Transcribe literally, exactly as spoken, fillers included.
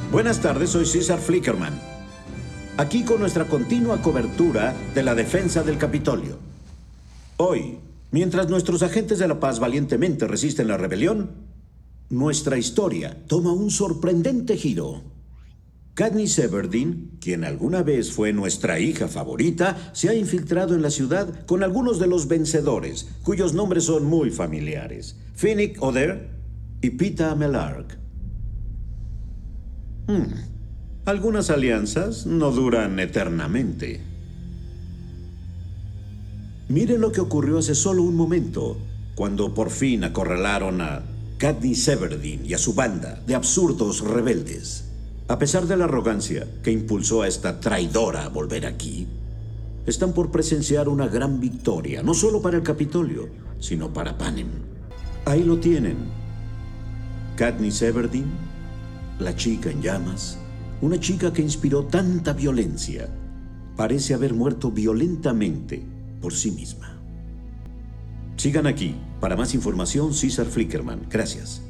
Buenas tardes, soy César Flickerman. Aquí con nuestra continua cobertura de la defensa del Capitolio. Hoy, mientras nuestros agentes de la paz valientemente resisten la rebelión, nuestra historia toma un sorprendente giro. Katniss Everdeen, quien alguna vez fue nuestra hija favorita, se ha infiltrado en la ciudad con algunos de los vencedores, cuyos nombres son muy familiares: Finnick Odair y Peeta Mellark. Hmm. Algunas alianzas no duran eternamente. Miren lo que ocurrió hace solo un momento, cuando por fin acorralaron a Katniss Everdeen y a su banda de absurdos rebeldes. A pesar de la arrogancia que impulsó a esta traidora a volver aquí, están por presenciar una gran victoria, no solo para el Capitolio, sino para Panem. Ahí lo tienen. Katniss Everdeen, la chica en llamas, una chica que inspiró tanta violencia, parece haber muerto violentamente por sí misma. Sigan aquí. Para más información, César Flickerman. Gracias.